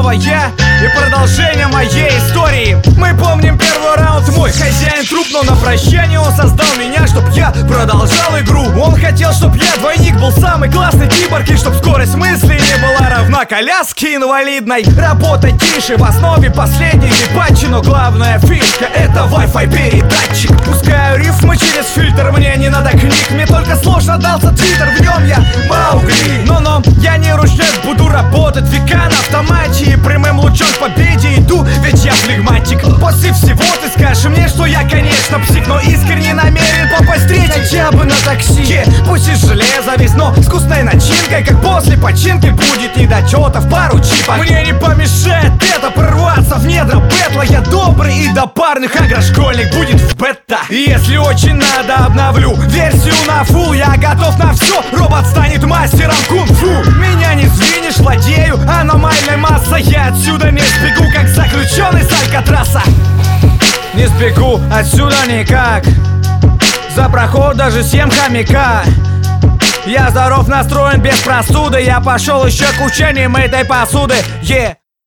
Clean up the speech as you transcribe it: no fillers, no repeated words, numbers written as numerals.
твоя и продолжение моей истории. Мы помним первый раунд, мой хозяин труп, но на прощание он создал меня, чтоб я продолжал игру. Он хотел, чтоб я двойник, был самый классный киборг, и чтоб скорость мысли не была равна коляске инвалидной. Работа тише, в основе последних патчи, но главная фишка — это Wi-Fi передатчик. Пускаю рифмы через фильтр, мне не надо книг, мне только сложно дался твиттер, в нем я Маугли. Но я не ручник, буду работать века на автомате, и прямым лучом к победе иду, ведь я флегматик. После всего ты скажешь мне, что я, конечно, псих, но искренне намерен попасть встретить хотя бы на такси. Пусть из железа весь, но с вкусной начинкой, как после починки будет недочетов пару чипов. Мне не помешает это прорваться в недра бэтла. Я добрый и до парных агрошкольник будет в бета. Если очень надо, обновлю версию на фул. Я готов на все, робот станет мастером кунг-фу. Меня не сдвинешь, владею аномальной массой. Я отсюда не сбегу, как заключенный с Алькатраса. Не сбегу отсюда никак, за проход даже съем хомяка. Я здоров, настроен без простуды, я пошел еще к учениям этой посуды.